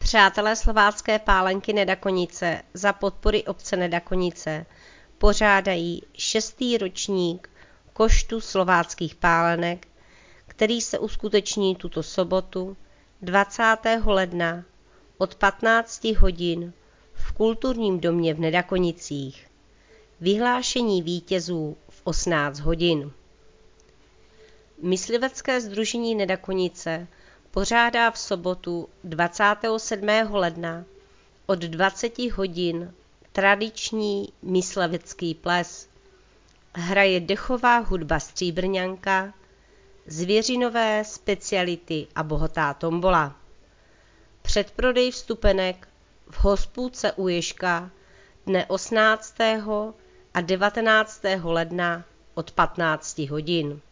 Přátelé slovácké pálenky Nedakonice za podpory obce Nedakonice pořádají 6. ročník koštu slováckých pálenek, který se uskuteční tuto sobotu 20. ledna od 15 hodin v Kulturním domě v Nedakonicích. Vyhlášení vítězů v 18 hodin. Myslivecké sdružení Nedakonice pořádá v sobotu 27. ledna od 20 hodin tradiční myslivecký ples. Hraje dechová hudba Stříbrňanka, zvěřinové speciality a bohatá tombola. Předprodej vstupenek v hospůdce u Ježka dne 18. a 19. ledna od 15 hodin.